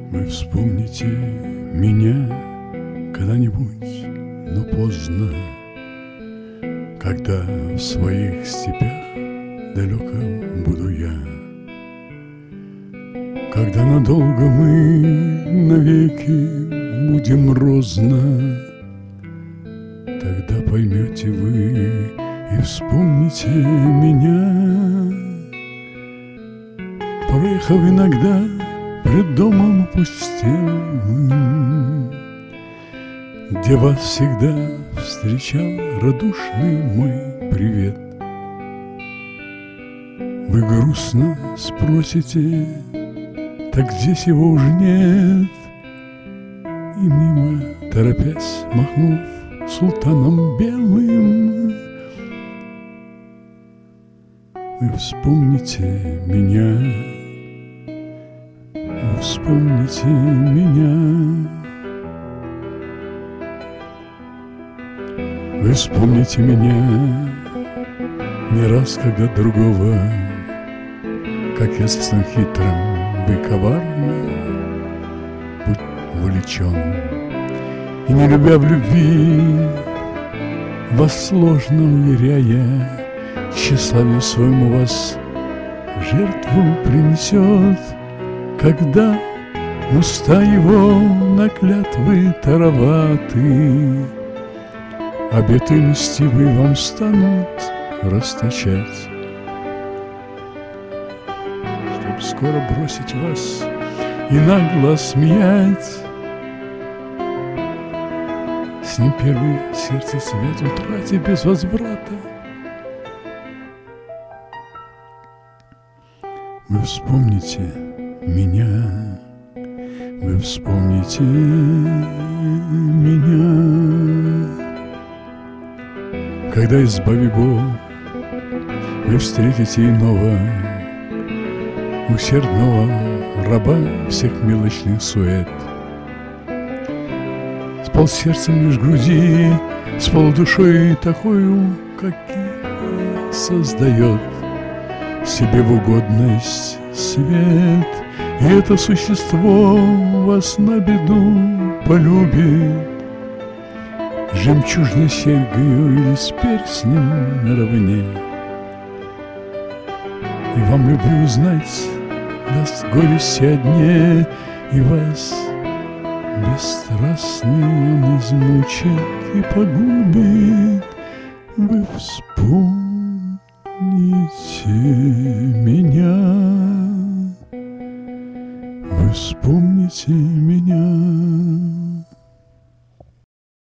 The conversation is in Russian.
Вы вспомните меня когда-нибудь, но поздно, когда в своих степях далеко буду я, когда надолго мы навеки будем розно. Тогда поймете вы и вспомните меня. Проехав иногда пред домом пустелым, где вас всегда встречал радушный мой привет, вы грустно спросите: так здесь его уж нет? И мимо, торопясь, махнув султаном белым, вы вспомните меня, вы вспомните меня. Вы вспомните меня не раз, когда другого, как я с хитрым, вы коварны, будь увлечен. И не любя в любви, вас сложно уверяя, тщеславию своему вас жертву принесет, когда уста его на клятвы тароваты, обеты льстивые вам станут расточать, чтоб скоро бросить вас и нагло смеять. С ним первый сердце свет утрате без возврата. Вы вспомните меня, вы вспомните меня, когда, избави Бог, вы встретите иного, усердного раба всех мелочных сует, с полсердцем лишь груди, с полудушой такою, каких создает себе в угодность свет. И это существо вас на беду полюбит жемчужной серьгою или с перстнем наравне, и вам любви узнать даст горести о дне, и вас бесстрастный он измучит и погубит. Вы вспомните меня, вы вспомните меня.